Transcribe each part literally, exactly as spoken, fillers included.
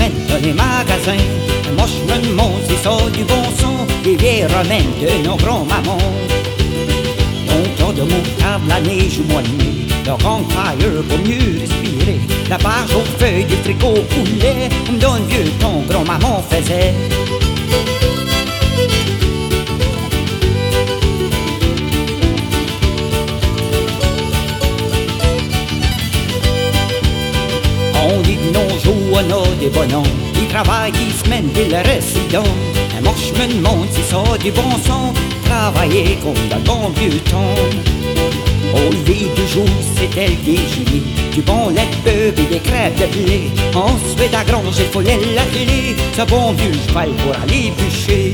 fréquentent les magasins. Moi je me demande si ça a du bon son, les vieilles romaines de nos grands-mamans. Longtemps de moutarde, la neige au mois de mai, le campfire pour mieux respirer. La page aux feuilles du tricot poulet me donne vieux ton grand-maman faisait. On dit que nos jours, on a des bonhommes, ils travaillent, ils se mènent des résidents. Et moi je me demande si ça a du bon son, travailler comme dans le bon vieux temps. Au lever du jour, c'était le déjeuner, du bon lait de bœuf et des crêpes de blé. Ensuite à grange, il fallait l'atteler, ce bon vieux cheval pour aller bûcher.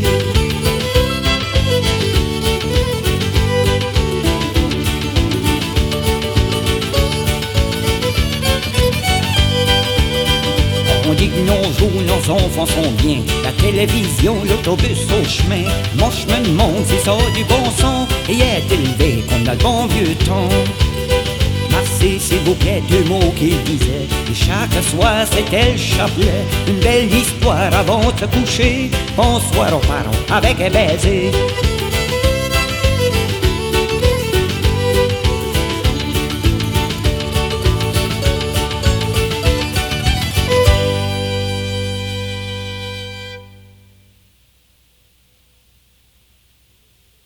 On dit que nos jours, nos enfants sont bien, la télévision, l'autobus au chemin. Moi je me demande si ça a du bon son et est élevé comme dans le bon vieux temps. Marcy, s'il vous plaît, deux mots qu'il disait, et chaque soir c'était le chapelet. Une belle histoire avant de se coucher, bonsoir aux parents avec un baiser.